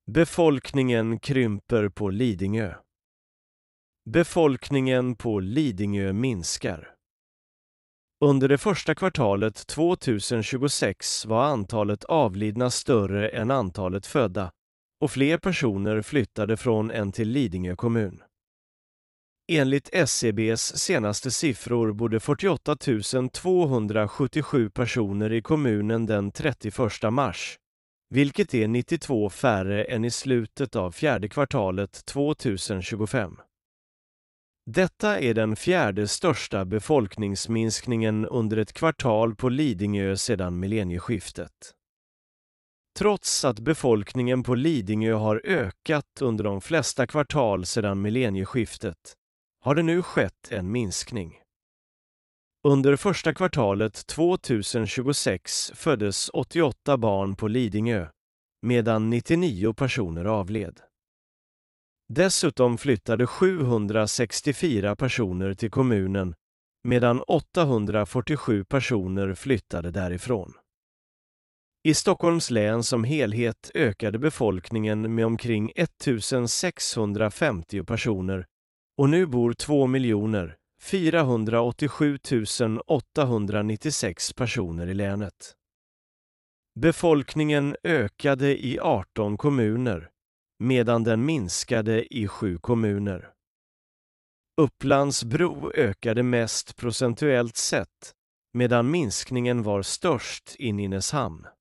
Befolkningen krymper på Lidingö. Befolkningen på Lidingö minskar. Under det första kvartalet 2026 var antalet avlidna större än antalet födda och fler personer flyttade från än till Lidingö kommun. Enligt SCBs senaste siffror bodde 48 277 personer i kommunen den 31 mars, vilket är 92 färre än i slutet av fjärde kvartalet 2025. Detta är den fjärde största befolkningsminskningen under ett kvartal på Lidingö sedan millennieskiftet. Trots att befolkningen på Lidingö har ökat under de flesta kvartal sedan millennieskiftet har det nu skett en minskning. Under första kvartalet 2026 föddes 88 barn på Lidingö, medan 99 personer avled. Dessutom flyttade 764 personer till kommunen, medan 847 personer flyttade därifrån. I Stockholms län som helhet ökade befolkningen med omkring 1650 personer och nu bor 2 487 896 personer i länet. Befolkningen ökade i 18 kommuner, medan den minskade i 7 kommuner. Upplands-Bro ökade mest procentuellt sett, medan minskningen var störst i Nynäshamn.